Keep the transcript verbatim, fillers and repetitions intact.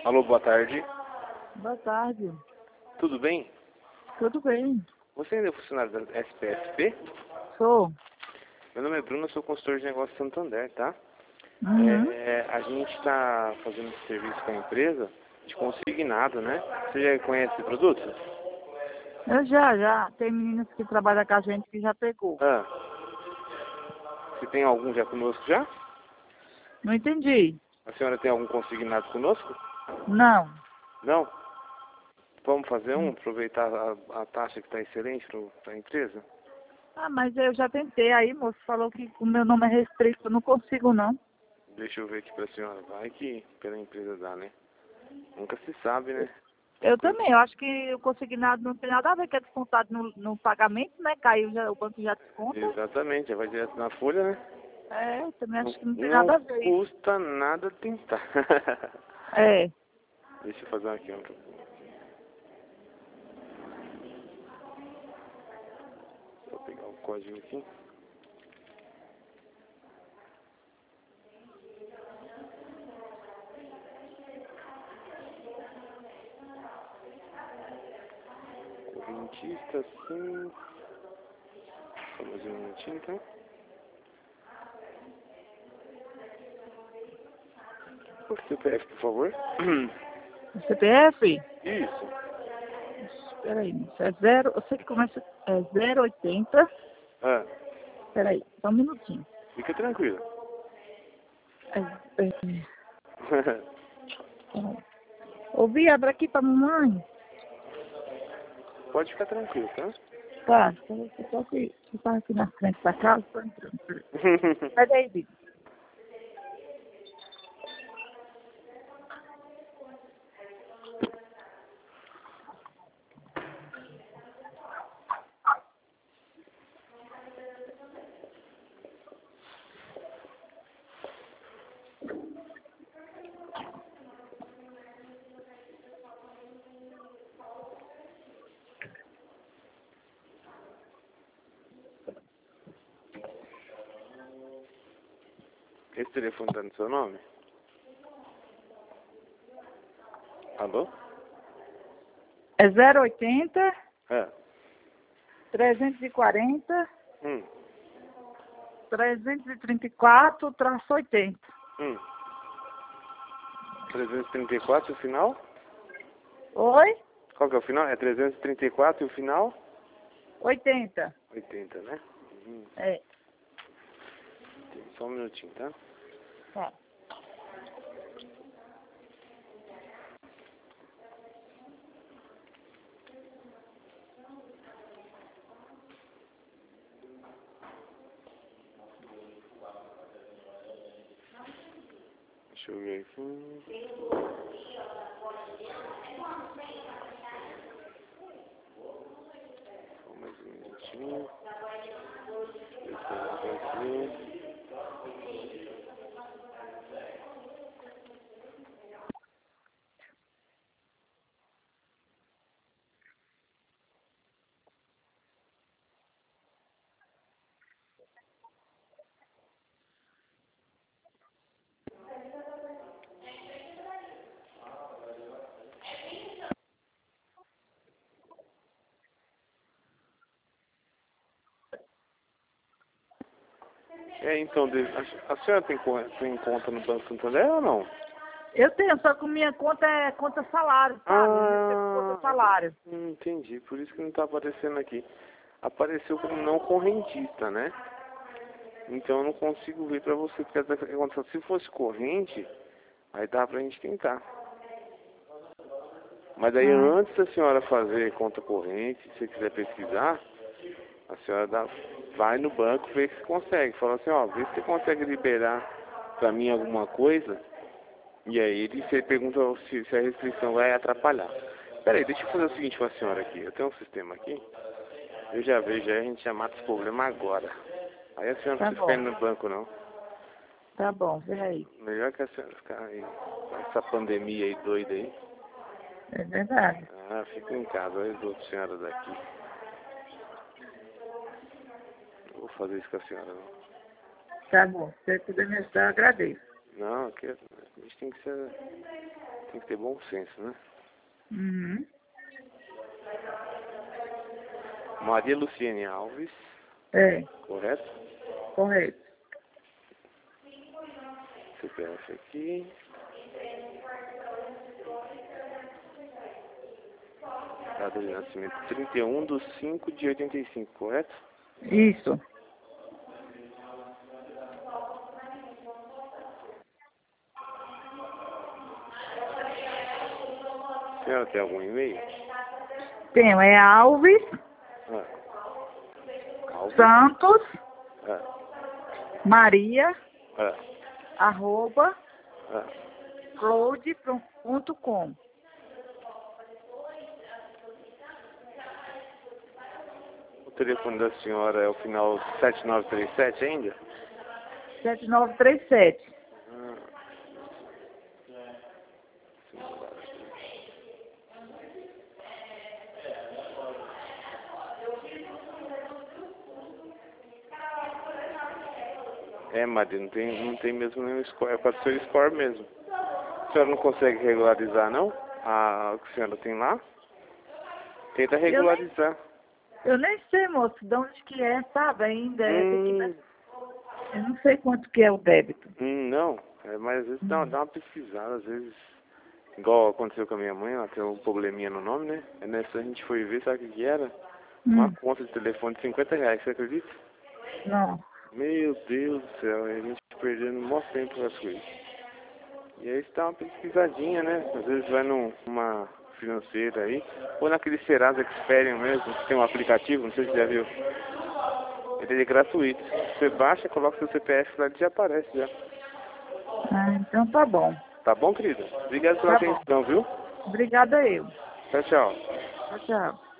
Alô, boa tarde. Boa tarde. Tudo bem? Tudo bem? Você ainda é funcionário da S P S P? Sou. Meu nome é Bruno, eu sou consultor de negócios Santander, tá? Uhum. É, a gente está fazendo esse serviço com a empresa de consignado, né? Você já conhece esse produto? Eu já, já. Tem meninas que trabalham com a gente que já pegou. Ah, você tem algum já conosco já? Não entendi. A senhora tem algum consignado conosco? Não. Não? Vamos fazer um? Aproveitar a, a taxa que está excelente para a empresa? Ah, mas eu já tentei. Aí, moço, falou que o meu nome é restrito. Eu não consigo, não. Deixa eu ver aqui para a senhora. Vai que pela empresa dá, né? Nunca se sabe, né? Eu também. Eu acho que o consignado não tem nada a ver com é descontado no, no pagamento, né? Caiu, já, o banco já desconta. Exatamente, já vai direto na folha, né? É, eu também acho que não tem Não nada a ver isso. custa nada tentar. É. Deixa eu fazer aqui um. Vou pegar o código aqui. Correntista, sim. Só mais um minutinho, tá? O C P F, por favor. O C P F? Isso. Espera aí, moço. É zero. Eu sei que começa. É zero oitenta. Ah, Espera aí, só um minutinho. fica tranquilo. É, é, Ouvi, abre aqui pra mamãe. Pode ficar tranquilo, tá? Tá, você só que você tá aqui na frente da casa, tô entrando. Sai daí, Bibi. Esse telefone tá no seu nome? Alô? É zero oitenta, É. trezentos e quarenta, Hum. trezentos e trinta e quatro, traço oitenta. Hum. trezentos e trinta e quatro o final? Oi? Qual que é o final? É trezentos e trinta e quatro e o final? oitenta. oitenta, né? Hum. É. Só um minutinho, tá? Tá. Deixa eu ver aqui. Só mais um minutinho. Deixa eu ver aqui. É, então, de- a, a senhora tem, co- tem conta no Banco Santander ou não? Eu tenho, só que minha conta é conta salário, sabe? Eu recebo conta Ah, salário. hum, entendi. Por isso que não está aparecendo aqui. Apareceu como não correntista, né? Então eu não consigo ver pra você, porque até que aconteceu. Se fosse corrente, aí dá pra gente tentar. Mas daí Ah, antes da senhora fazer conta corrente, se você quiser pesquisar, a senhora dá, vai no banco ver se consegue. Fala assim, ó, vê se você consegue liberar pra mim alguma coisa. E aí ele você pergunta se, se a restrição vai atrapalhar. Peraí, deixa eu fazer o seguinte com a senhora aqui. Eu tenho um sistema aqui. Eu já vejo, aí a gente já mata esse problema agora. Aí a senhora não tá precisa ficar bom. indo no banco não. Tá bom, vem aí. Melhor que a senhora ficar aí com essa pandemia aí doida aí. É verdade. Ah, fica em casa, olha as outras senhoras daqui. Não vou fazer isso com a senhora não. Tá bom. Se você puder me ajudar, eu agradeço. Não, que a gente tem que ser, tem que ter bom senso, né? Uhum. Maria Luciene Alves, É, correto? correto. C P F aqui. Data de nascimento trinta e um de cinco de oitenta e cinco, correto? Isso. A senhora tem algum e-mail? Tenho, é Alves Ah. Alves? Santos Ah. Maria Ah. arroba Ah. cloud ponto com. O telefone da senhora é o final sete nove três sete ainda? sete nove três sete. Ah. É, Maria, não tem, não tem mesmo nenhum score, é para o seu score mesmo. A senhora não consegue regularizar, não? A, o que a senhora tem lá? Tenta regularizar. Eu nem sei, moço, de onde que é, sabe, ainda. É, tem que... Hum, Eu não sei quanto que é o débito. hum, não, é, mas às vezes dá, dá uma pesquisada, às vezes, igual aconteceu com a minha mãe, ela tem um probleminha no nome, né? É nessa a gente foi ver, sabe o que que era? Uma Hum, conta de telefone de cinquenta reais, você acredita? não. Meu Deus do céu, a gente perdendo um maior tempo com as coisas. E aí você dá uma pesquisadinha, né? Às vezes vai num- numa financeira aí, ou naquele Serasa Experian mesmo, que tem um aplicativo, não sei se você já viu. Ele é gratuito. Você baixa, coloca seu C P F lá e já aparece já. Ah, então tá bom. Tá bom, querida? Obrigado pela Tá bom. atenção, viu? Obrigada eu. Tchau, tchau. Tchau, tchau.